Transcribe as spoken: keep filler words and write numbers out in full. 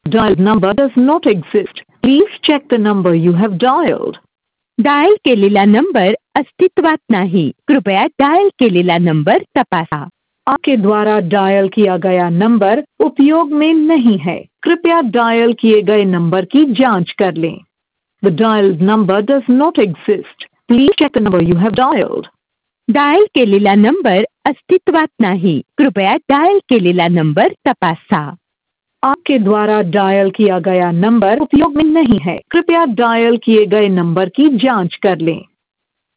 Dialed number does not exist. Please check the number you have dialed. Dial केलेला number अस्तित्वात नाही, कृपया dial केलेला नंबर तपासा. आपके द्वारा डायल किया गया नंबर उपयोग में नहीं है, कृपया डायल किए गए नंबर की जांच कर लें. The dialed number does not exist. Please check the number you have dialed. Dial केलेला नंबर अस्तित्वात नाही, कृपया डायल केलेला नंबर तपासा. आपके द्वारा डायल किया गया नंबर उपयोग में नहीं है, कृपया डायल किए गए नंबर की जांच कर लें.